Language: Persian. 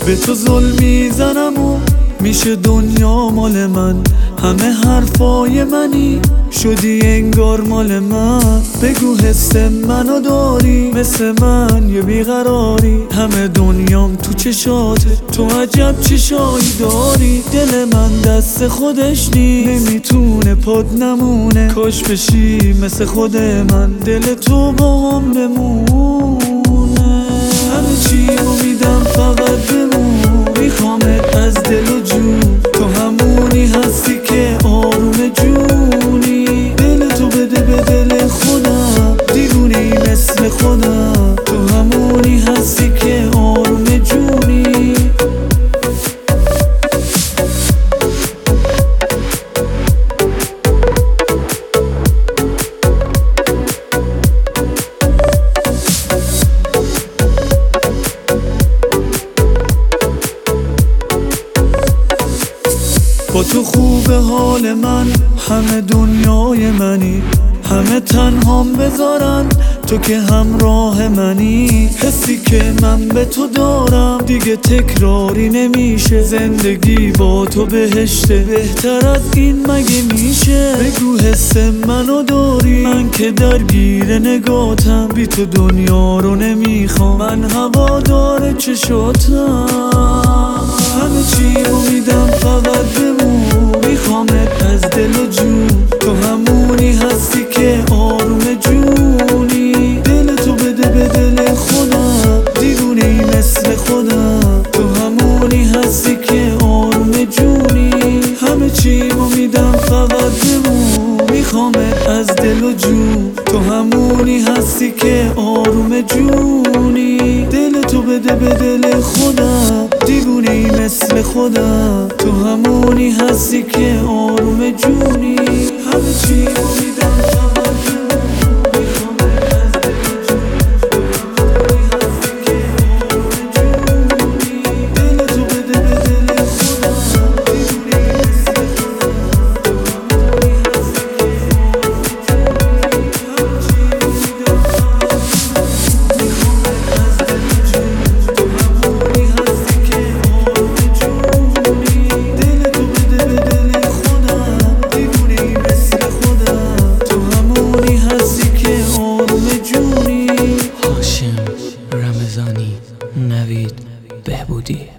به تو ظلم میزنم و میشه دنیا مال من. همه حرفای منی شدی انگار مال من. بگو حس منو داری مثل من یه بیقراری. همه دنیام تو چشاته، تو عجب چشایی داری. دل من دست خودش نیست، نمیتونه پاد نمونه. کاش بشی مثل خود من، دل تو با هم بمونه. همه چی رو میدم فقط بمون، میخوامت از دل و جون. تو همونی هستی که آروم جونی. دل تو بده به دل خودم، دیوونی مثل خودم. تو همونی هستی که آروم جونی. با تو خوبه حال من، همه دنیای منی. همه تنهام بذارن تو که همراه منی. حسی که من به تو دارم دیگه تکراری نمیشه. زندگی با تو بهشته، بهتر از این مگه میشه؟ بگو حس منو داری، من که درگیر نگاتم. بی تو دنیا رو نمیخوام، من هوادار چشاتم. همه چی رو میدم فقط بمون، میخوامت از دل و جون. تو همونی هستی که آروم جونی. دل تو بده به دل خودم، دیوونی مثل خودم. تو همونی هستی که آروم جونی. همه چی رو میدم فقط بمون، میخوامت از دل و جون. تو همونی هستی که آروم جونی. دل تو بده به دل خودم، دیوونی مثل خودم. تو همونی هستی که آروم جونی. همه چی رو میدم فقط بمون، میخوامت از دل و جون. تو همونی هستی که آروم جونی. دل تو بده به دل خودم، دیوونی مثل خودم. تو همونی هستی که آروم جونی. همه چی رو میدم فقط بمون، میخوامت از دل و جون. تو همونی هستی که آروم جونی. دل تو بده به دل خودم، دیوونی مثل خودم. تو همونی هستی که آروم جونی. هاشم رمضانی، نوید بهبودی.